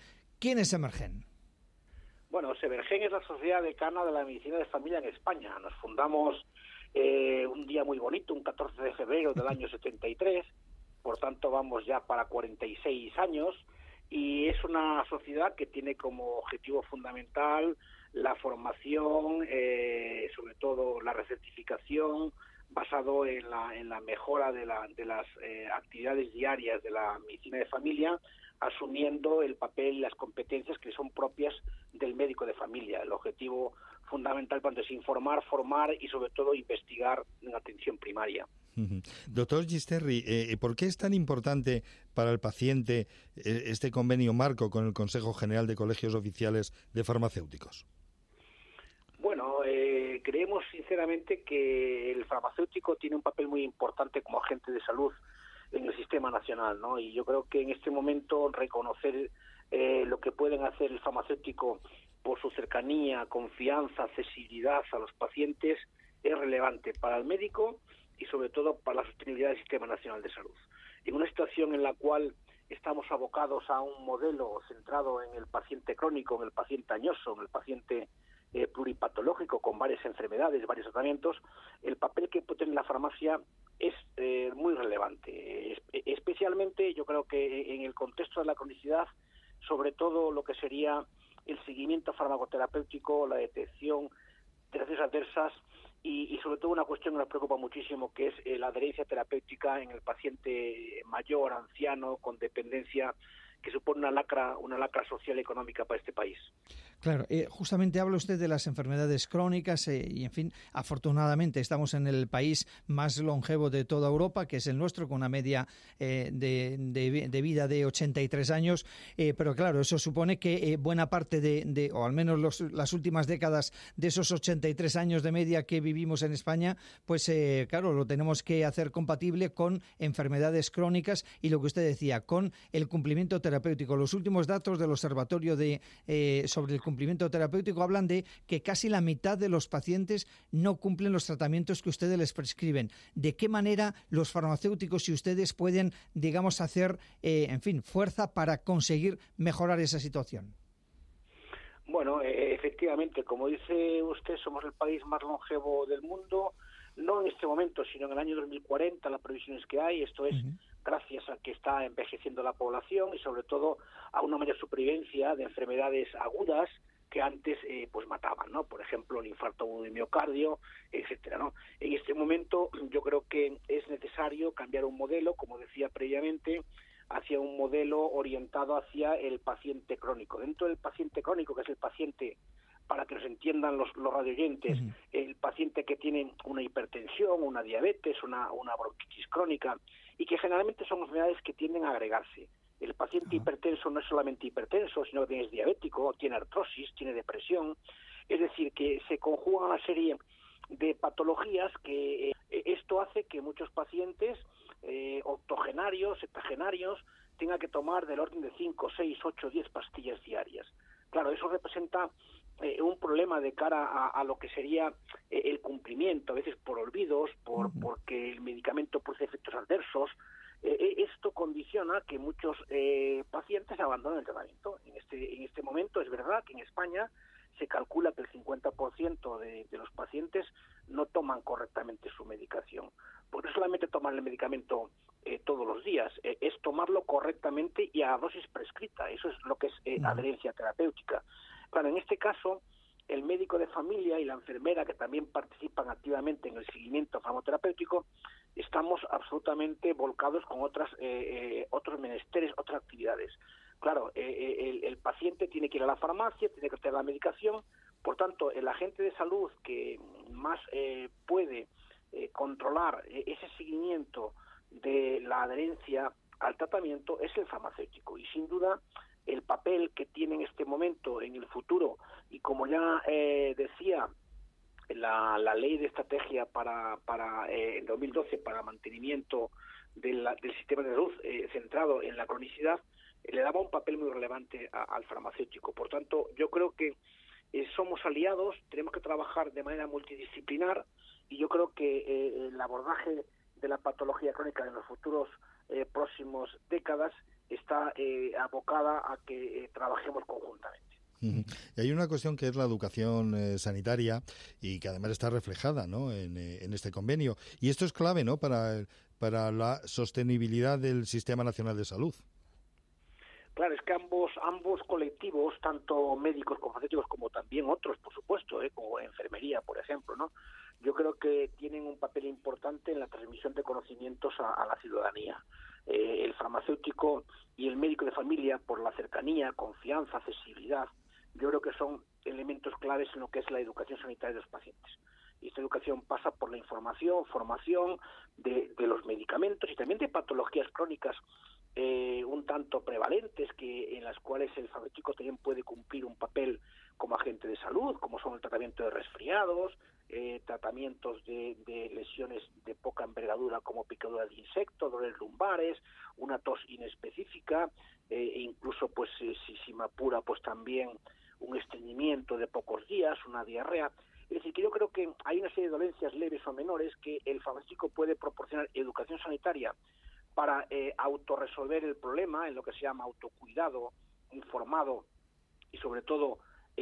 Bueno, Semergen es la Sociedad Decana de la Medicina de Familia en España. Nos fundamos un día muy bonito, un 14 de febrero del año 73, por tanto vamos ya para 46 años, y es una sociedad que tiene como objetivo fundamental la formación, sobre todo la recertificación, basado en la mejora de las actividades diarias de la medicina de familia, asumiendo el papel y las competencias que son propias del médico de familia. El objetivo fundamental es informar, formar y sobre todo investigar en atención primaria. Doctor Gisterri, ¿por qué es tan importante para el paciente este convenio marco con el Consejo General de Colegios Oficiales de Farmacéuticos? Bueno, creemos sinceramente que el farmacéutico tiene un papel muy importante como agente de salud en el sistema nacional, ¿no? Y yo creo que en este momento reconocer lo que pueden hacer el farmacéutico por su cercanía, confianza, accesibilidad a los pacientes es relevante para el médico y sobre todo para la sostenibilidad del Sistema Nacional de Salud. En una situación en la cual estamos abocados a un modelo centrado en el paciente crónico, en el paciente añoso, en el paciente pluripatológico con varias enfermedades, varios tratamientos, el papel que puede tener la farmacia es muy relevante. Especialmente yo creo que en el contexto de la cronicidad, sobre todo lo que sería el seguimiento farmacoterapéutico, la detección de reacciones adversas y sobre todo una cuestión que nos preocupa muchísimo, que es la adherencia terapéutica en el paciente mayor, anciano, con dependencia, que supone una lacra social y económica para este país. Claro, justamente habla usted de las enfermedades crónicas y, en fin, afortunadamente estamos en el país más longevo de toda Europa, que es el nuestro, con una media de vida de 83 años, pero claro, eso supone que buena parte o al menos las últimas décadas de esos 83 años de media que vivimos en España, pues claro, lo tenemos que hacer compatible con enfermedades crónicas y lo que usted decía, con el cumplimiento terapéutico. Los últimos datos del Observatorio sobre el cumplimiento terapéutico hablan de que casi la mitad de los pacientes no cumplen los tratamientos que ustedes les prescriben. ¿De qué manera los farmacéuticos y ustedes pueden, digamos, hacer, fuerza para conseguir mejorar esa situación? Bueno, efectivamente, como dice usted, somos el país más longevo del mundo, no en este momento, sino en el año 2040, las previsiones que hay, esto es gracias a que está envejeciendo la población y sobre todo a una mayor supervivencia de enfermedades agudas que antes pues mataban, ¿no? Por ejemplo, el infarto agudo de miocardio, etcétera, ¿no? En este momento yo creo que es necesario cambiar un modelo, como decía previamente, hacia un modelo orientado hacia el paciente crónico. Dentro del paciente crónico, que es el paciente para que nos entiendan los radioyentes, el paciente que tiene una hipertensión, una diabetes, una bronquitis crónica, y que generalmente son enfermedades que tienden a agregarse. El paciente hipertenso no es solamente hipertenso, sino que es diabético, tiene artrosis, tiene depresión, es decir, que se conjugan una serie de patologías que esto hace que muchos pacientes octogenarios, septuagenarios, tengan que tomar del orden de 5, 6, 8, 10 pastillas diarias. Claro, eso representa un problema de cara a lo que sería el cumplimiento, a veces por olvidos, porque el medicamento produce efectos adversos. Esto condiciona que muchos pacientes abandonen el tratamiento. En este momento es verdad que en España se calcula que el 50% de los pacientes no toman correctamente su medicación. Porque no solamente tomar el medicamento todos los días, es tomarlo correctamente y a dosis prescrita. Eso es lo que es adherencia terapéutica. Claro, en este caso, el médico de familia y la enfermera, que también participan activamente en el seguimiento farmacoterapéutico, estamos absolutamente volcados con otros menesteres, otras actividades. Claro, el paciente tiene que ir a la farmacia, tiene que tener la medicación, por tanto, el agente de salud que más puede controlar ese seguimiento de la adherencia al tratamiento es el farmacéutico, y sin duda el papel que tiene en este momento, en el futuro, y como ya decía la ley de estrategia en 2012 para mantenimiento del sistema de salud centrado en la cronicidad, le daba un papel muy relevante al farmacéutico. Por tanto, yo creo que somos aliados, tenemos que trabajar de manera multidisciplinar, y yo creo que el abordaje de la patología crónica en los futuros próximos décadas está abocada a que trabajemos conjuntamente. Y hay una cuestión que es la educación sanitaria, y que además está reflejada, ¿no?, en este convenio. Y esto es clave, ¿no?, para la sostenibilidad del Sistema Nacional de Salud. Claro, es que ambos colectivos, tanto médicos como farmacéuticos, como también otros, por supuesto, como enfermería, por ejemplo, ¿no?, yo creo que tienen un papel importante en la transmisión de conocimientos a la ciudadanía. El farmacéutico y el médico de familia, por la cercanía, confianza, accesibilidad, yo creo que son elementos claves en lo que es la educación sanitaria de los pacientes. Y esta educación pasa por la información, formación de los medicamentos y también de patologías crónicas un tanto prevalentes, en las cuales el farmacéutico también puede cumplir un papel como agente de salud, como son el tratamiento de resfriados, tratamientos de lesiones de poca envergadura como picadura de insectos, dolores lumbares, una tos inespecífica, e incluso, pues si me apura, pues también un estreñimiento de pocos días, una diarrea. Es decir, que yo creo que hay una serie de dolencias leves o menores que el farmacéutico puede proporcionar educación sanitaria para autorresolver el problema, en lo que se llama autocuidado informado, y sobre todo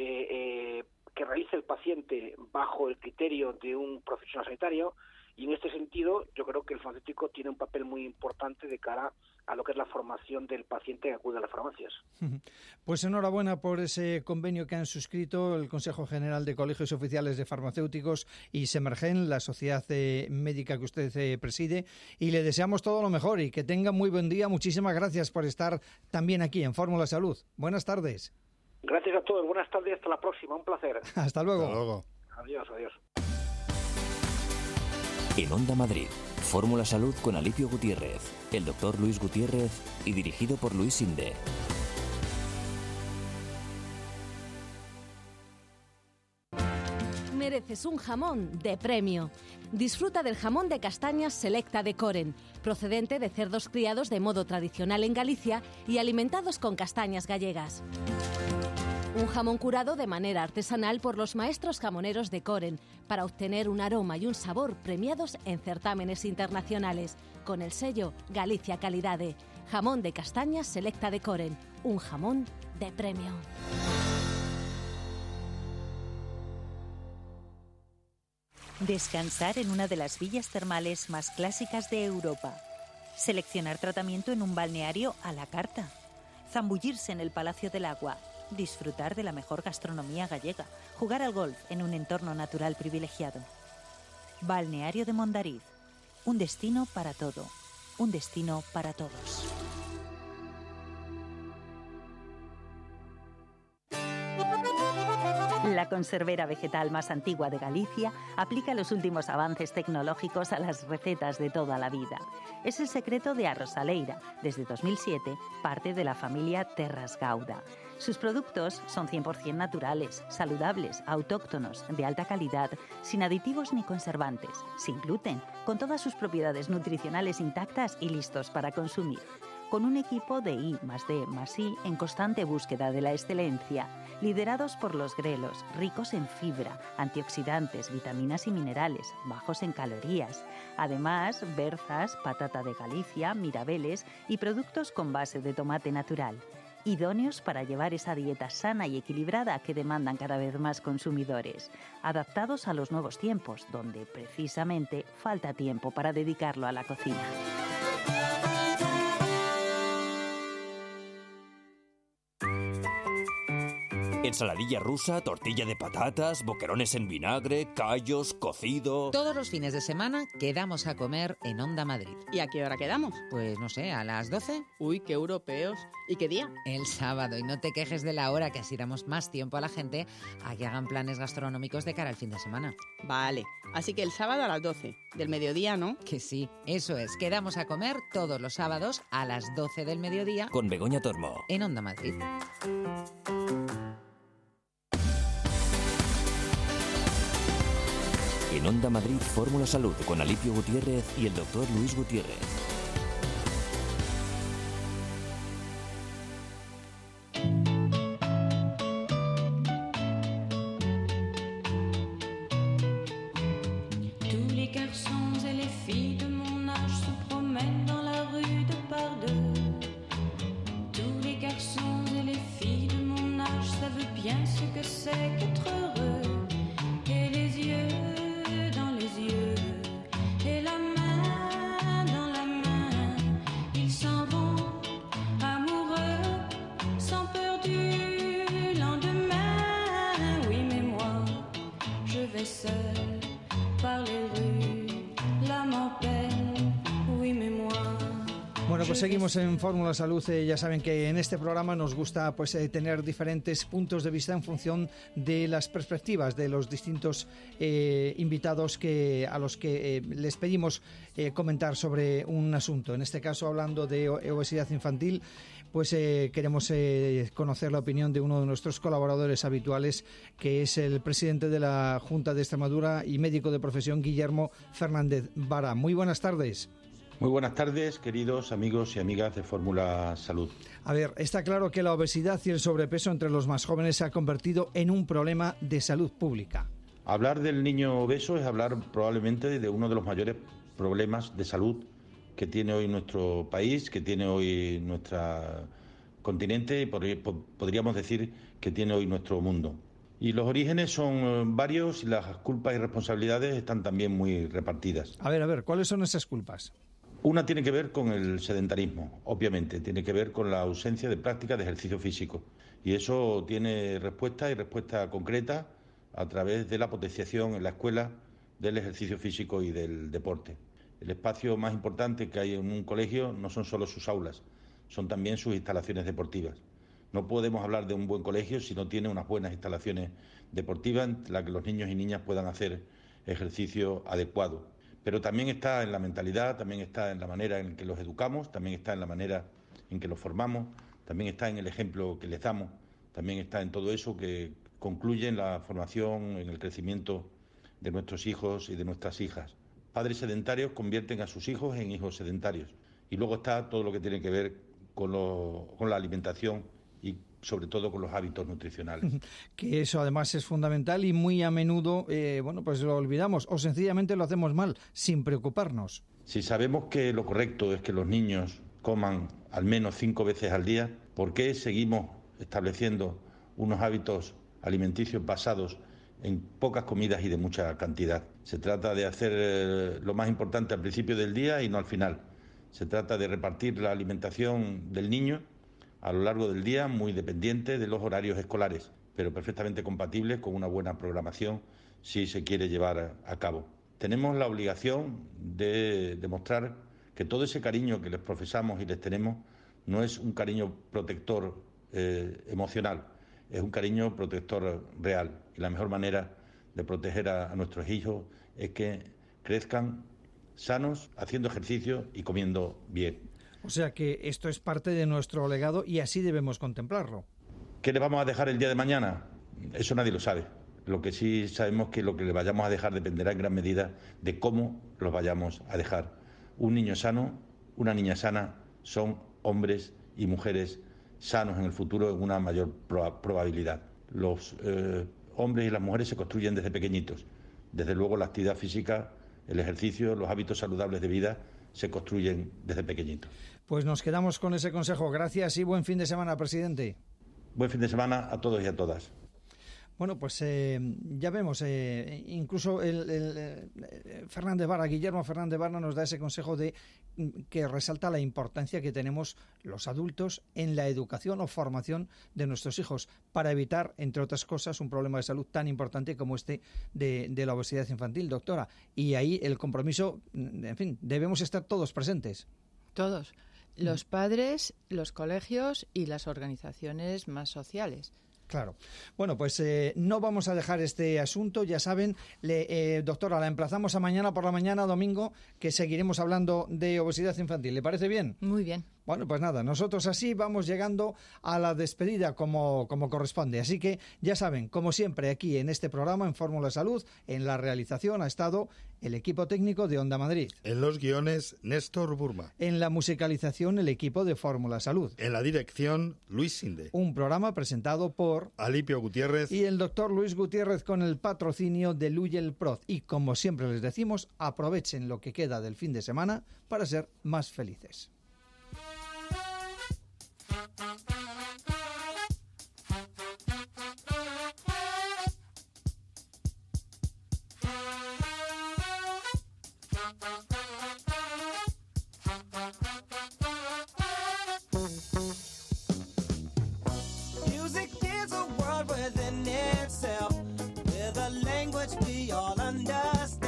que realice el paciente bajo el criterio de un profesional sanitario. Y en este sentido, yo creo que el farmacéutico tiene un papel muy importante de cara a lo que es la formación del paciente que acude a las farmacias. Pues enhorabuena por ese convenio que han suscrito el Consejo General de Colegios Oficiales de Farmacéuticos y Semergen, la sociedad médica que usted preside, y le deseamos todo lo mejor y que tenga muy buen día. Muchísimas gracias por estar también aquí en Fórmula Salud. Buenas tardes. Gracias a todos. Buenas tardes. Hasta la próxima. Un placer. Hasta luego. Hasta luego. Adiós, adiós. En Onda Madrid, Fórmula Salud con Alipio Gutiérrez, el doctor Luis Gutiérrez y dirigido por Luis Sinde. Mereces un jamón de premio. Disfruta del jamón de castañas Selecta de Coren, procedente de cerdos criados de modo tradicional en Galicia y alimentados con castañas gallegas. Un jamón curado de manera artesanal por los maestros jamoneros de Coren para obtener un aroma y un sabor premiados en certámenes internacionales, con el sello Galicia Calidade. Jamón de castañas Selecta de Coren, un jamón de premio. Descansar en una de las villas termales más clásicas de Europa. Seleccionar tratamiento en un balneario a la carta. Zambullirse en el Palacio del Agua. Disfrutar de la mejor gastronomía gallega. Jugar al golf en un entorno natural privilegiado. Balneario de Mondariz. Un destino para todo. Un destino para todos. La conservera vegetal más antigua de Galicia aplica los últimos avances tecnológicos a las recetas de toda la vida. Es el secreto de Arrosaleira, desde 2007, parte de la familia Terras Gauda. Sus productos son 100% naturales, saludables, autóctonos, de alta calidad, sin aditivos ni conservantes, sin gluten, con todas sus propiedades nutricionales intactas y listos para consumir. Con un equipo de I+D+I en constante búsqueda de la excelencia, liderados por los grelos, ricos en fibra, antioxidantes, vitaminas y minerales, bajos en calorías. Además, berzas, patata de Galicia, mirabeles y productos con base de tomate natural. Idóneos para llevar esa dieta sana y equilibrada que demandan cada vez más consumidores. Adaptados a los nuevos tiempos, donde precisamente falta tiempo para dedicarlo a la cocina. Ensaladilla rusa, tortilla de patatas, boquerones en vinagre, callos, cocido... Todos los fines de semana quedamos a comer en Onda Madrid. ¿Y a qué hora quedamos? Pues no sé, ¿a las 12? Uy, qué europeos. ¿Y qué día? El sábado. Y no te quejes de la hora, que así damos más tiempo a la gente a que hagan planes gastronómicos de cara al fin de semana. Vale, así que el sábado a las 12. Del mediodía, ¿no? Que sí, eso es. Quedamos a comer todos los sábados a las 12 del mediodía. Con Begoña Tormo. En Onda Madrid. En Onda Madrid, Fórmula Salud con Alipio Gutiérrez y el doctor Luis Gutiérrez. Tous les garçons et les filles de mon âge se promènent dans la rue de par deux. Tous les garçons et les filles de mon âge savent bien ce que c'est qu'être heureux. Et les yeux dans les yeux, et la main dans la main, ils s'en vont amoureux, sans peur du lendemain. Oui, mais moi, je vais seul par les rues, l'âme en peine. Oui, mais moi. Bueno, pues seguimos en Fórmula Salud. Ya saben que en este programa nos gusta tener diferentes puntos de vista en función de las perspectivas de los distintos invitados a los que les pedimos comentar sobre un asunto. En este caso, hablando de obesidad infantil, pues queremos conocer la opinión de uno de nuestros colaboradores habituales, que es el presidente de la Junta de Extremadura y médico de profesión, Guillermo Fernández Vara. Muy buenas tardes. Muy buenas tardes, queridos amigos y amigas de Fórmula Salud. A ver, está claro que la obesidad y el sobrepeso entre los más jóvenes se ha convertido en un problema de salud pública. Hablar del niño obeso es hablar probablemente de uno de los mayores problemas de salud que tiene hoy nuestro país, que tiene hoy nuestro continente y podríamos decir que tiene hoy nuestro mundo. Y los orígenes son varios y las culpas y responsabilidades están también muy repartidas. A ver, ¿cuáles son esas culpas? Una tiene que ver con el sedentarismo, obviamente, tiene que ver con la ausencia de práctica de ejercicio físico. Y eso tiene respuesta y respuesta concreta a través de la potenciación en la escuela del ejercicio físico y del deporte. El espacio más importante que hay en un colegio no son solo sus aulas, son también sus instalaciones deportivas. No podemos hablar de un buen colegio si no tiene unas buenas instalaciones deportivas en las que los niños y niñas puedan hacer ejercicio adecuado. Pero también está en la mentalidad, también está en la manera en que los educamos, también está en la manera en que los formamos, también está en el ejemplo que les damos, también está en todo eso que concluye en la formación, en el crecimiento de nuestros hijos y de nuestras hijas. Padres sedentarios convierten a sus hijos en hijos sedentarios. Y luego está todo lo que tiene que ver con la alimentación y sobre todo con los hábitos nutricionales. Que eso además es fundamental y muy a menudo, pues lo olvidamos o sencillamente lo hacemos mal, sin preocuparnos. Si sabemos que lo correcto es que los niños coman al menos 5 veces al día, ¿por qué seguimos estableciendo unos hábitos alimenticios basados en pocas comidas y de mucha cantidad? Se trata de hacer lo más importante al principio del día y no al final. Se trata de repartir la alimentación del niño a lo largo del día, muy dependiente de los horarios escolares, pero perfectamente compatibles con una buena programación si se quiere llevar a cabo. Tenemos la obligación de demostrar que todo ese cariño que les profesamos y les tenemos no es un cariño protector emocional, es un cariño protector real. Y la mejor manera de proteger a nuestros hijos es que crezcan sanos, haciendo ejercicio y comiendo bien. O sea que esto es parte de nuestro legado y así debemos contemplarlo. ¿Qué le vamos a dejar el día de mañana? Eso nadie lo sabe. Lo que sí sabemos es que lo que le vayamos a dejar dependerá en gran medida de cómo los vayamos a dejar. Un niño sano, una niña sana, son hombres y mujeres sanos en el futuro en una mayor probabilidad. Los hombres y las mujeres se construyen desde pequeñitos. Desde luego la actividad física, el ejercicio, los hábitos saludables de vida se construyen desde pequeñitos. Pues nos quedamos con ese consejo. Gracias y buen fin de semana, presidente. Buen fin de semana a todos y a todas. Bueno, pues ya vemos, incluso Guillermo Fernández Barna nos da ese consejo de que resalta la importancia que tenemos los adultos en la educación o formación de nuestros hijos para evitar, entre otras cosas, un problema de salud tan importante como este de la obesidad infantil, doctora. Y ahí el compromiso, en fin, debemos estar todos presentes. Todos. Los padres, los colegios y las organizaciones más sociales. Claro. Bueno, pues no vamos a dejar este asunto, ya saben, doctora, la emplazamos a mañana por la mañana, domingo, que seguiremos hablando de obesidad infantil. ¿Le parece bien? Muy bien. Bueno, pues nada, nosotros así vamos llegando a la despedida como corresponde. Así que ya saben, como siempre aquí en este programa, en Fórmula Salud, en la realización ha estado el equipo técnico de Onda Madrid. En los guiones, Néstor Burma. En la musicalización, el equipo de Fórmula Salud. En la dirección, Luis Sinde. Un programa presentado por Alipio Gutiérrez y el doctor Luis Gutiérrez con el patrocinio de Luyel Proz. Y como siempre les decimos, aprovechen lo que queda del fin de semana para ser más felices. Music is a world within itself, with a language we all understand,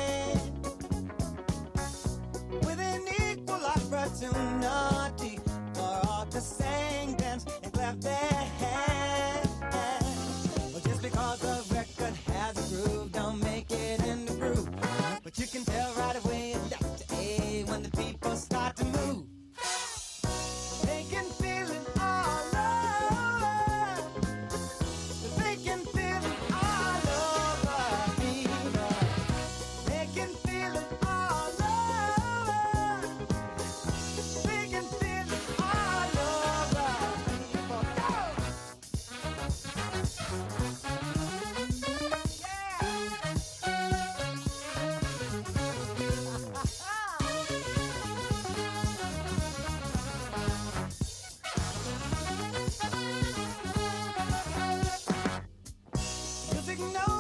with an equal opportunity for all to sing, dance, and clap their hands. Well, just because the record has a groove, don't make it in the groove. But you can tell right away left to A when the people start to move. They can feel it all over. They can feel it all over me. They can feel it all over. They can feel it all over Music knows